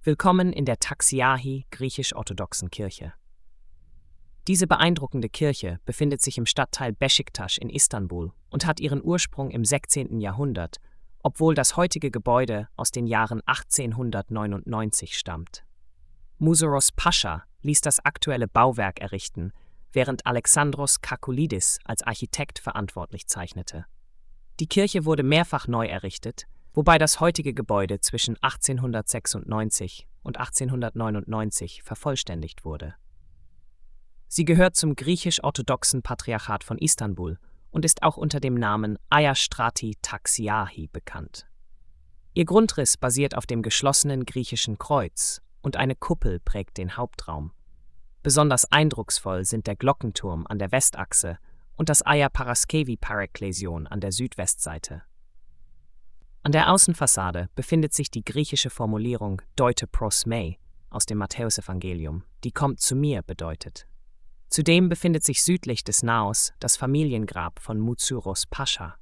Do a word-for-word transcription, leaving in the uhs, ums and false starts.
Willkommen in der Taxiahi griechisch-orthodoxen Kirche. Diese beeindruckende Kirche befindet sich im Stadtteil Beşiktaş in Istanbul und hat ihren Ursprung im sechzehnten Jahrhundert, obwohl das heutige Gebäude aus den Jahren achtzehnhundertneunundneunzig stammt. Musaros Pascha ließ das aktuelle Bauwerk errichten, während Alexandros Kakoulidis als Architekt verantwortlich zeichnete. Die Kirche wurde mehrfach neu errichtet, wobei das heutige Gebäude zwischen achtzehnhundertsechsundneunzig und achtzehnhundertneunundneunzig vervollständigt wurde. Sie gehört zum griechisch-orthodoxen Patriarchat von Istanbul und ist auch unter dem Namen Hagia Strati Taxiahi bekannt. Ihr Grundriss basiert auf dem geschlossenen griechischen Kreuz und eine Kuppel prägt den Hauptraum. Besonders eindrucksvoll sind der Glockenturm an der Westachse und das Hagia Paraskevi Paraklesion an der Südwestseite. An der Außenfassade befindet sich die griechische Formulierung Deute pros mei aus dem Matthäusevangelium, die kommt zu mir bedeutet. Zudem befindet sich südlich des Naos das Familiengrab von Musaros Pascha.